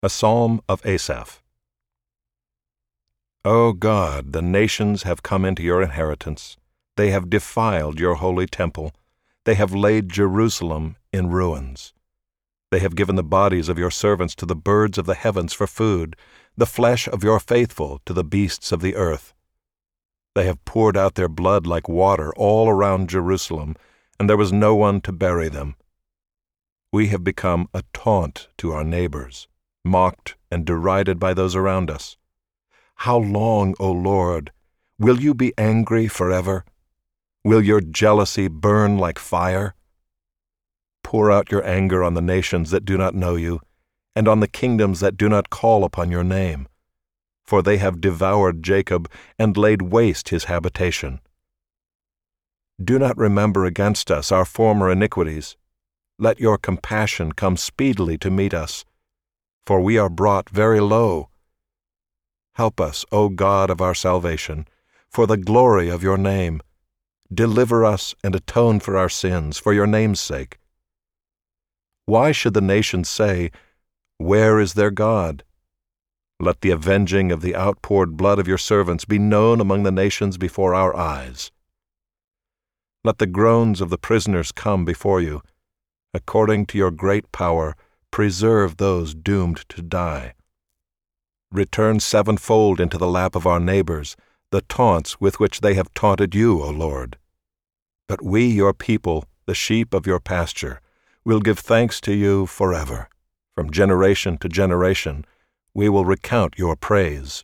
A Psalm of Asaph. O God, the nations have come into your inheritance. They have defiled your holy temple. They have laid Jerusalem in ruins. They have given the bodies of your servants to the birds of the heavens for food, the flesh of your faithful to the beasts of the earth. They have poured out their blood like water all around Jerusalem, and there was no one to bury them. We have become a taunt to our neighbors, mocked and derided by those around us. How long, O Lord, will you be angry forever? Will your jealousy burn like fire? Pour out your anger on the nations that do not know you, and on the kingdoms that do not call upon your name. For they have devoured Jacob and laid waste his habitation. Do not remember against us our former iniquities. Let your compassion come speedily to meet us, for we are brought very low. Help us, O God of our salvation, for the glory of your name. Deliver us and atone for our sins, for your name's sake. Why should the nations say, "Where is their God?" Let the avenging of the outpoured blood of your servants be known among the nations before our eyes. Let the groans of the prisoners come before you. According to your great power, preserve those doomed to die. Return sevenfold into the lap of our neighbors the taunts with which they have taunted you, O Lord. But we, your people, the sheep of your pasture, will give thanks to you forever. From generation to generation, we will recount your praise.